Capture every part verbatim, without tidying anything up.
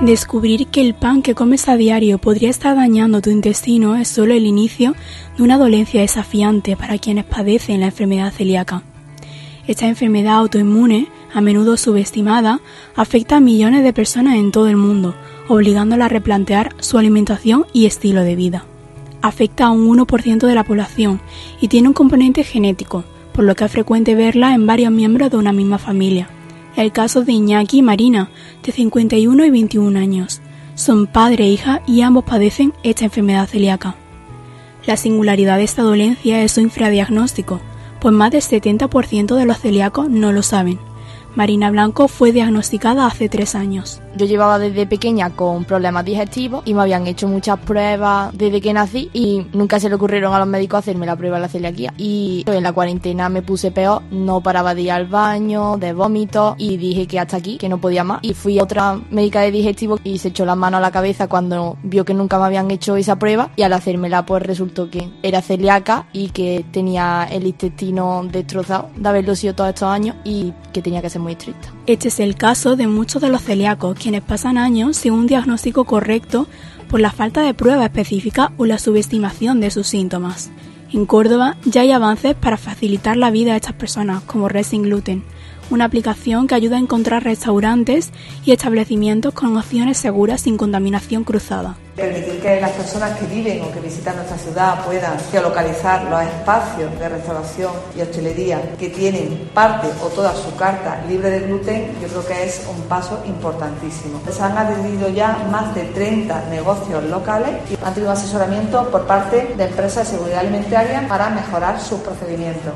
Descubrir que el pan que comes a diario podría estar dañando tu intestino es solo el inicio de una dolencia desafiante para quienes padecen la enfermedad celíaca. Esta enfermedad autoinmune, a menudo subestimada, afecta a millones de personas en todo el mundo, obligándola a replantear su alimentación y estilo de vida. Afecta a un uno por ciento de la población y tiene un componente genético, por lo que es frecuente verla en varios miembros de una misma familia. El caso de Iñaki y Marina, de cincuenta y uno y veintiún años. Son padre e hija y ambos padecen esta enfermedad celíaca. La singularidad de esta dolencia es su infradiagnóstico, pues más del setenta por ciento de los celíacos no lo saben. Marina Blanco fue diagnosticada hace tres años. Yo llevaba desde pequeña con problemas digestivos y me habían hecho muchas pruebas desde que nací y nunca se le ocurrieron a los médicos hacerme la prueba de la celiaquía. Y en la cuarentena me puse peor, no paraba de ir al baño, de vómitos y dije que hasta aquí, que no podía más. Y fui a otra médica de digestivo y se echó las manos a la cabeza cuando vio que nunca me habían hecho esa prueba y al hacérmela pues resultó que era celíaca y que tenía el intestino destrozado de haberlo sido todos estos años y que tenía que ser muy estricta. Este es el caso de muchos de los celíacos, quienes pasan años sin un diagnóstico correcto por la falta de prueba específica o la subestimación de sus síntomas. En Córdoba ya hay avances para facilitar la vida a estas personas, como Red Sin Gluten, una aplicación que ayuda a encontrar restaurantes y establecimientos con opciones seguras sin contaminación cruzada. Permitir que las personas que viven o que visitan nuestra ciudad puedan geolocalizar los espacios de restauración y hostelería que tienen parte o toda su carta libre de gluten, yo creo que es un paso importantísimo. Se han adherido ya más de treinta negocios locales y han tenido asesoramiento por parte de empresas de seguridad alimentaria para mejorar sus procedimientos.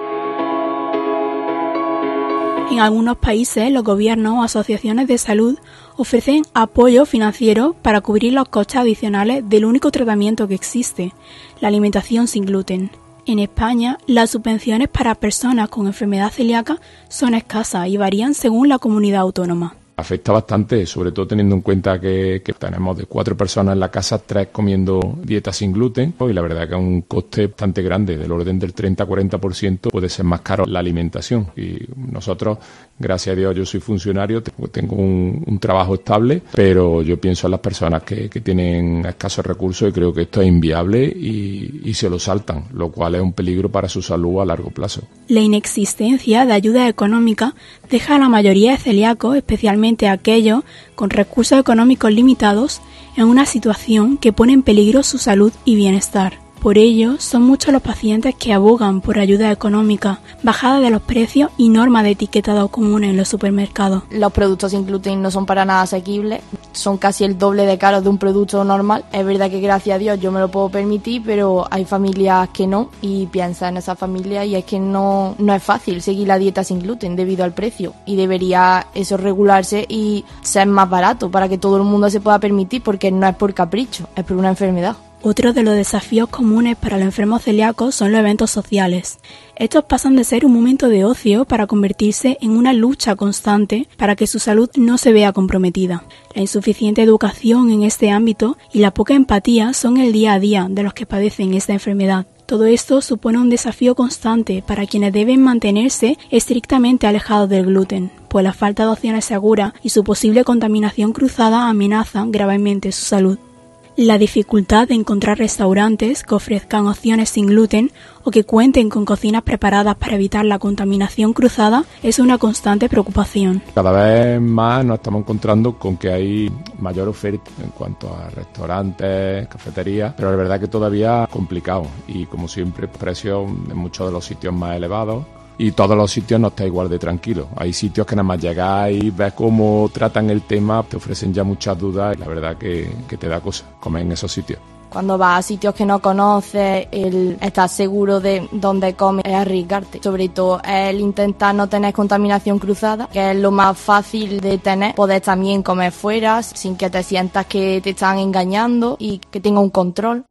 En algunos países, los gobiernos o asociaciones de salud ofrecen apoyo financiero para cubrir los costes adicionales del único tratamiento que existe, la alimentación sin gluten. En España, las subvenciones para personas con enfermedad celíaca son escasas y varían según la comunidad autónoma. Afecta bastante, sobre todo teniendo en cuenta que, que tenemos de cuatro personas en la casa, tres comiendo dieta sin gluten, y la verdad que es un coste bastante grande, del orden del treinta a cuarenta por ciento puede ser más caro la alimentación. Y nosotros, gracias a Dios, yo soy funcionario, tengo un, un trabajo estable, pero yo pienso en las personas que, que tienen escasos recursos y creo que esto es inviable y, y se lo saltan, lo cual es un peligro para su salud a largo plazo. La inexistencia de ayuda económica deja a la mayoría de celíacos, especialmente a aquellos con recursos económicos limitados, en una situación que pone en peligro su salud y bienestar. Por ello, son muchos los pacientes que abogan por ayuda económica, bajada de los precios y normas de etiquetado comunes en los supermercados. Los productos sin gluten no son para nada asequibles, son casi el doble de caros de un producto normal. Es verdad que gracias a Dios yo me lo puedo permitir, pero hay familias que no y piensan en esa familia y es que no, no es fácil seguir la dieta sin gluten debido al precio y debería eso regularse y ser más barato para que todo el mundo se pueda permitir, porque no es por capricho, es por una enfermedad. Otro de los desafíos comunes para los enfermos celíacos son los eventos sociales. Estos pasan de ser un momento de ocio para convertirse en una lucha constante para que su salud no se vea comprometida. La insuficiente educación en este ámbito y la poca empatía son el día a día de los que padecen esta enfermedad. Todo esto supone un desafío constante para quienes deben mantenerse estrictamente alejados del gluten, pues la falta de opciones seguras y su posible contaminación cruzada amenazan gravemente su salud. La dificultad de encontrar restaurantes que ofrezcan opciones sin gluten o que cuenten con cocinas preparadas para evitar la contaminación cruzada es una constante preocupación. Cada vez más nos estamos encontrando con que hay mayor oferta en cuanto a restaurantes, cafeterías, pero la verdad que todavía es complicado y como siempre precios en muchos de los sitios más elevados. Y todos los sitios no está igual de tranquilo. Hay sitios que nada más llegas y ves cómo tratan el tema, te ofrecen ya muchas dudas y la verdad que, que te da cosa comer en esos sitios. Cuando vas a sitios que no conoces, el estar seguro de dónde comes es arriesgarte. Sobre todo el intentar no tener contaminación cruzada, que es lo más fácil de tener. Poder también comer fuera sin que te sientas que te están engañando y que tenga un control.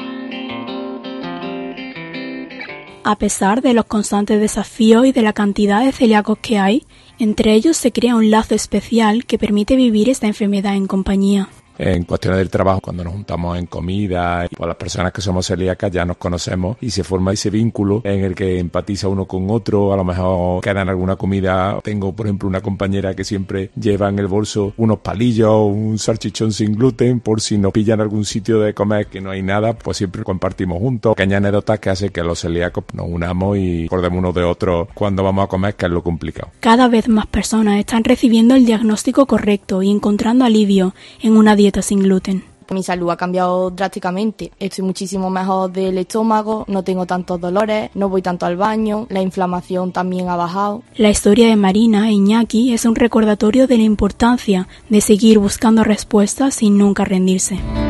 A pesar de los constantes desafíos y de la cantidad de celíacos que hay, entre ellos se crea un lazo especial que permite vivir esta enfermedad en compañía. En cuestiones del trabajo, cuando nos juntamos en comida, y pues las personas que somos celíacas ya nos conocemos y se forma ese vínculo en el que empatiza uno con otro. A lo mejor queda en alguna comida. Tengo, por ejemplo, una compañera que siempre lleva en el bolso unos palillos, un salchichón sin gluten, por si nos pillan algún sitio de comer que no hay nada, pues siempre compartimos juntos. Pequeñas anécdotas que hace que los celíacos nos unamos y acordemos uno de otro cuando vamos a comer, que es lo complicado. Cada vez más personas están recibiendo el diagnóstico correcto y encontrando alivio en una dieta sin gluten. Mi salud ha cambiado drásticamente. Estoy muchísimo mejor del estómago, no tengo tantos dolores, no voy tanto al baño, la inflamación también ha bajado. La historia de Marina e Iñaki es un recordatorio de la importancia de seguir buscando respuestas sin nunca rendirse.